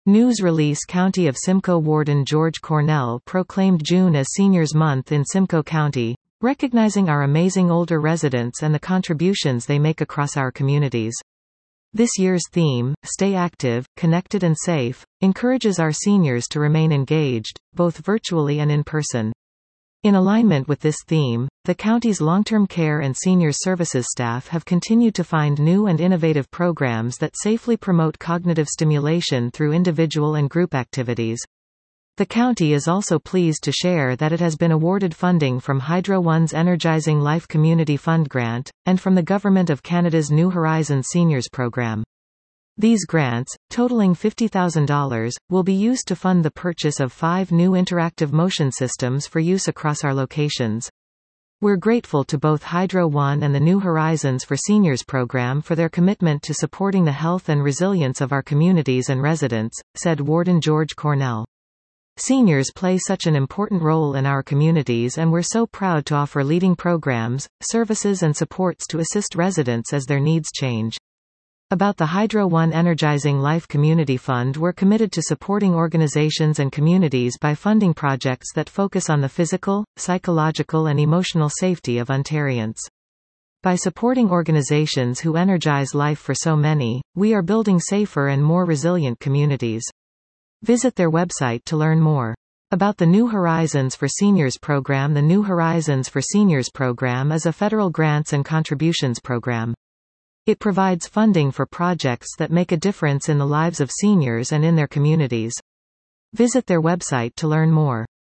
News release County of Simcoe Warden George Cornell proclaimed June as Seniors Month in Simcoe County, recognizing our amazing older residents and the contributions they make across our communities. This year's theme, Stay Active, Connected and Safe, encourages our seniors to remain engaged, both virtually and in person. In alignment with this theme, the county's long-term care and senior services staff have continued to find new and innovative programs that safely promote cognitive stimulation through individual and group activities. The county is also pleased to share that it has been awarded funding from Hydro One's Energizing Life Community Fund grant, and from the Government of Canada's New Horizons Seniors Program. These grants, totaling $50,000, will be used to fund the purchase of 5 new interactive motion systems for use across our locations. We're grateful to both Hydro One and the New Horizons for Seniors program for their commitment to supporting the health and resilience of our communities and residents, said Warden George Cornell. Seniors play such an important role in our communities, and we're so proud to offer leading programs, services and supports to assist residents as their needs change. About the Hydro One Energizing Life Community Fund, we're committed to supporting organizations and communities by funding projects that focus on the physical, psychological and emotional safety of Ontarians. By supporting organizations who energize life for so many, we are building safer and more resilient communities. Visit their website to learn more. About the New Horizons for Seniors program. The New Horizons for Seniors program is a federal grants and contributions program. It provides funding for projects that make a difference in the lives of seniors and in their communities. Visit their website to learn more.